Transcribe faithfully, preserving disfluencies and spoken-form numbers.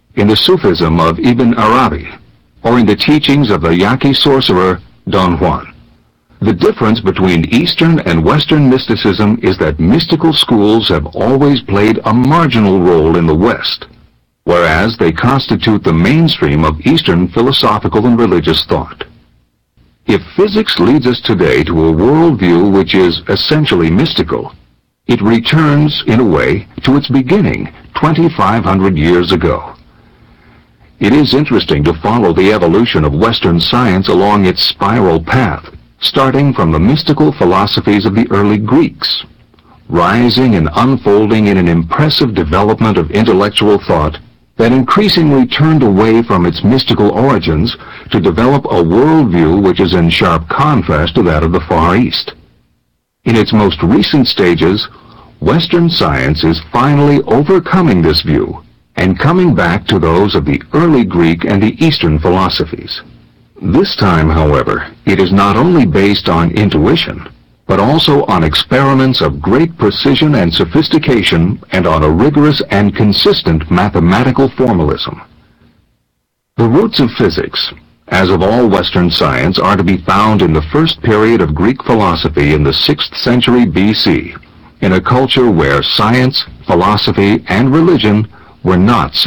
in the Sufism of Ibn Arabi, or in the teachings of the Yaqui sorcerer Don Juan. The difference between Eastern and Western mysticism is that mystical schools have always played a marginal role in the West, whereas they constitute the mainstream of Eastern philosophical and religious thought. If physics leads us today to a worldview which is essentially mystical, it returns, in a way, to its beginning twenty-five hundred years ago. It is interesting to follow the evolution of Western science along its spiral path, starting from the mystical philosophies of the early Greeks, rising and unfolding in an impressive development of intellectual thought that increasingly turned away from its mystical origins to develop a worldview which is in sharp contrast to that of the Far East. In its most recent stages, Western science is finally overcoming this view and coming back to those of the early Greek and the Eastern philosophies. This time, however, it is not only based on intuition, but also on experiments of great precision and sophistication and on a rigorous and consistent mathematical formalism. The roots of physics, as of all Western science, are to be found in the first period of Greek philosophy in the sixth century B C, in a culture where science, philosophy, and religion were not